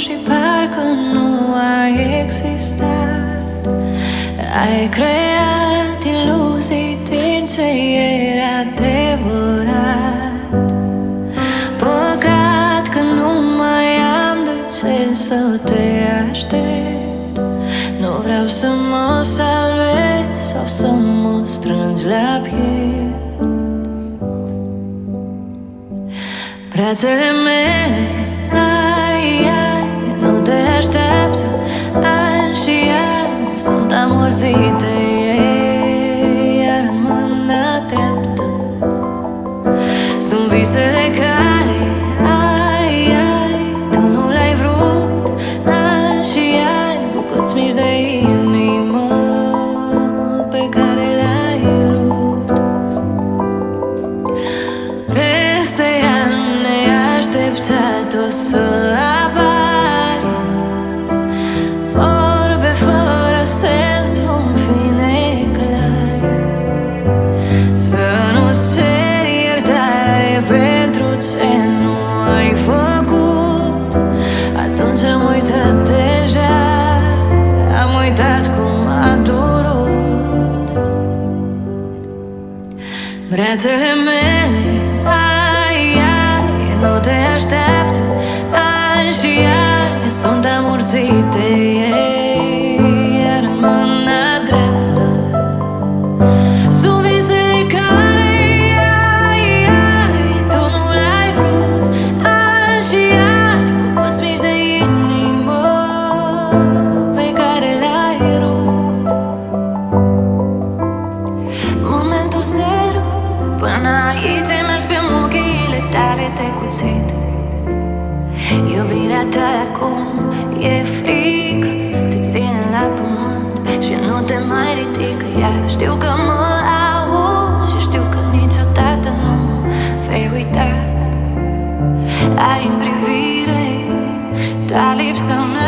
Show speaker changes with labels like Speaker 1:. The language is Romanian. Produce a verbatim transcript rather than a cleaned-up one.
Speaker 1: și parcă nu ai existat. Ai creat iluzii din ce era adevărat. Păcat că nu mai am de ce să te aștept. Nu vreau să mă salvez sau să mă strângi la piept. Brațele mele, ai, ai, nu te așteaptă. Ani și ani sunt amorzite, iar în mâna dreaptă sunt visele care, ai, ai, tu nu le-ai vrut. Ani și ani, bucăți mici de inimă pe care le-ai rupt. Peste ani neașteptat o să apari vorbe fără sens, vom fi neclari. Să nu-ți ceri iertare pentru ce nu ai făcut. Atunci am uitat deja, am uitat cum a durut. Brațele mele, ai, ai, nu te așteaptă. Ani și ani sunt amorzite, iar în mâna dreaptă sunt visele care, ai, ai, tu nu le-ai vrut. Ani și ani, bucăți mici de inimă pe care le-ai rupt. Momentul zero, până aici ai mers pe muchiile tale te cuțit. Iubirea ta acum e frică, te ține la pământ și nu te mai ridică ea. Știu că mă auzi și știu că niciodată nu mă vei uita. Ai în privire doar lipsa mea.